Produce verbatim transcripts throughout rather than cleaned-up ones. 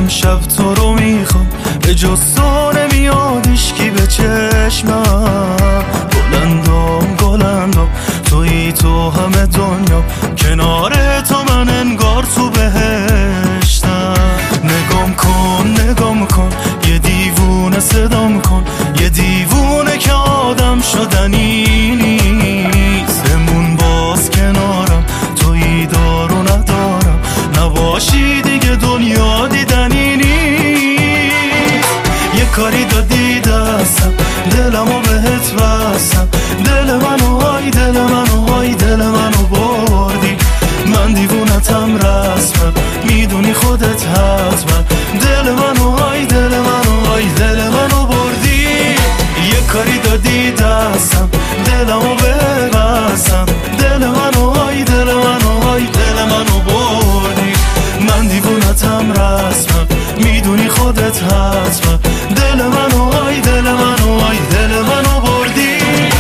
امشب تو رو میخوام، به جز تو نمیاد هیچکی به چشمم. گلندام گلندام تویی تو همه دنیا، کنار تو من انگار تو بهشتم. نگام کن نگام کن یه دیوونه صدام کن، یه دیوونه که آدم شدنی نیست. بمون باز کنارم تویی دار و ندارم، نباشی دیگه دنیا دیدنی نیست. یه کاری دادی دستم دلمو بهت بستم، دل منو های دل منو های دل منو بردی. من دیوونتم رسمم میدونی خودت حتما، دل منو های دل منو های دل منو بردی. یه کاری دادی دستم دلمو ببستم، دل منو های دل منو های دل منو بردی. من دیوونتم رسمم میدونی خودت حتما، دل منو های دل منو های دل منو بردی.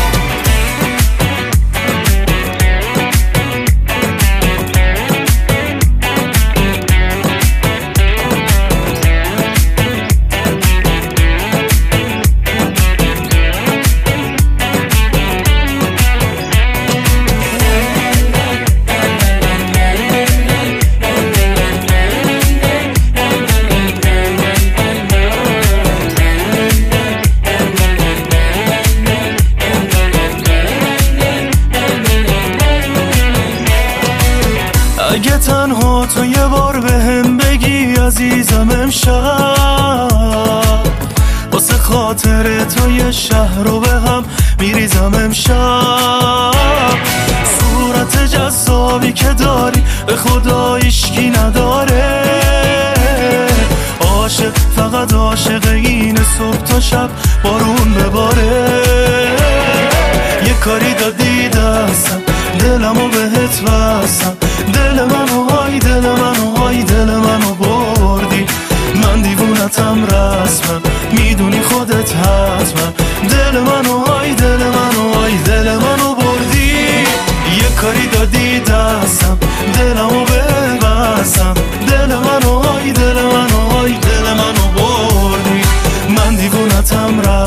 اگه تنها تو یه بار به هم بگی عزیزم امشب، واسه خاطر تو یه شهر رو به هم میریزم امشب. صورت جذابی که داری به خدا هیچکی نداره، عاشق فقط عاشق اینه صبح تا شب بارون بباره. یه کاری دادی دستم دلمو بهت بستم، دل منو های دل منو های دل منو بردی. من دیوونتم رسمم میدونی خودت حتما، دل منو های دل منو های دل منو بردی. یه کاری دادی دستم دلمو ببستم، دل منو های دل منو های دل منو بردی. من دیوونتم رسمم